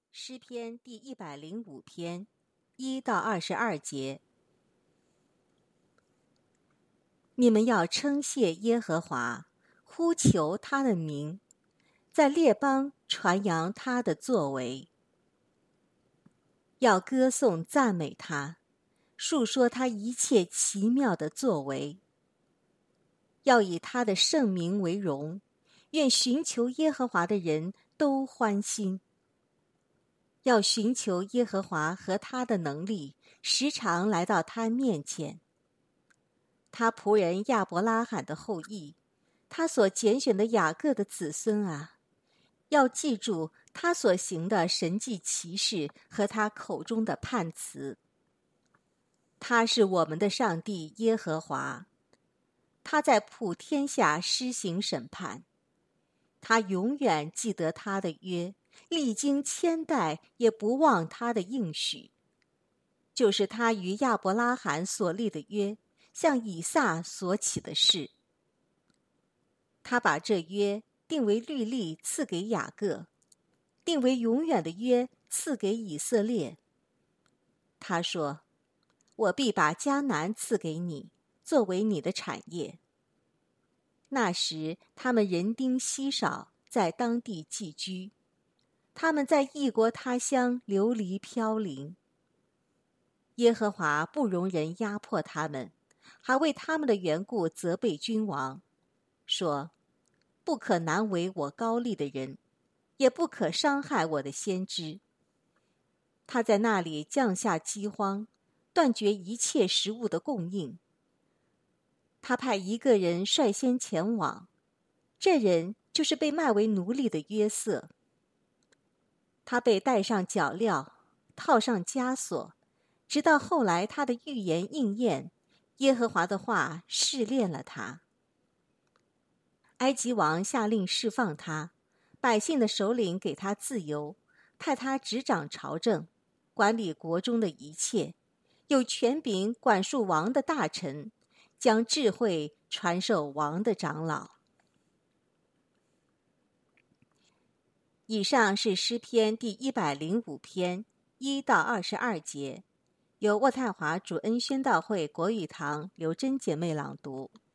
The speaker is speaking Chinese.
诗篇第105篇1到22节。你们要称谢耶和华，呼求他的名，在列邦传扬他的作为。要歌颂赞美他，述说他一切奇妙的作为。要以他的圣名为荣，愿寻求耶和华的人都欢心。要寻求耶和华和他的能力，时常来到他面前。他仆人亚伯拉罕的后裔，他所拣选的雅各的子孙啊，要记住他所行的神迹奇事和他口中的判词。他是我们的上帝耶和华，他在普天下施行审判。他永远记得他的约，历经千代也不忘他的应许，就是他与亚伯拉罕所立的约，向以撒所起的誓。他把这约定为律例赐给雅各，定为永远的约赐给以色列。他说：我必把迦南赐给你，作为你的产业。那时他们人丁稀少，在当地寄居，他们在异国他乡流离飘零。耶和华不容人压迫他们，还为他们的缘故责备君王，说：不可难为我高立的人，也不可伤害我的先知。他在那里降下饥荒，断绝一切食物的供应。他派一个人率先前往，这人就是被卖为奴隶的约瑟。他被戴上脚镣，套上枷锁，直到后来他的预言应验，耶和华的话试炼了他。埃及王下令释放他，百姓的首领给他自由，派他执掌朝政，管理国中的一切，有权柄管束王的大臣，将智慧传授王的长老。以上是诗篇第105篇1到22节，由渥太华主恩宣道会国语堂刘真姐妹朗读。